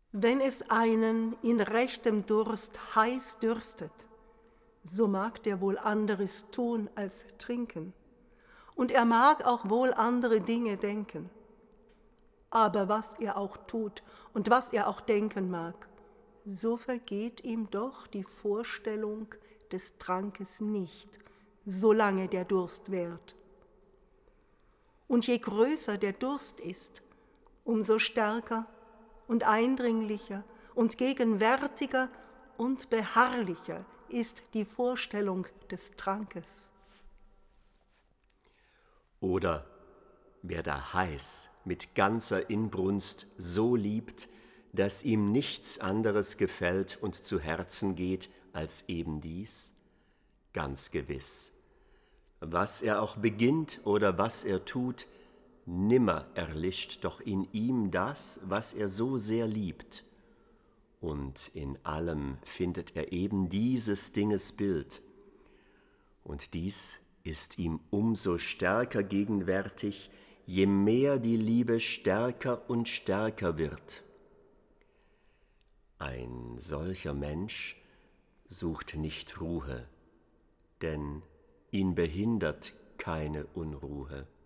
Wenn es einen in rechtem Durst heiß dürstet, so mag der wohl anderes tun als trinken, und er mag auch wohl andere Dinge denken. Aber was er auch tut und was er auch denken mag, so vergeht ihm doch die Vorstellung des Trankes nicht, solange der Durst währt. Und je größer der Durst ist, umso stärker und eindringlicher und gegenwärtiger und beharrlicher ist die Vorstellung des Trankes. Oder wer da heiß mit ganzer Inbrunst so liebt, dass ihm nichts anderes gefällt und zu Herzen geht als eben dies, ganz gewiss, was er auch beginnt oder was er tut, nimmer erlischt doch in ihm das, was er so sehr liebt, und in allem findet er eben dieses Dinges Bild, und dies ist ihm umso stärker gegenwärtig, je mehr die Liebe stärker und stärker wird. Ein solcher Mensch sucht nicht Ruhe, denn ihn behindert keine Unruhe.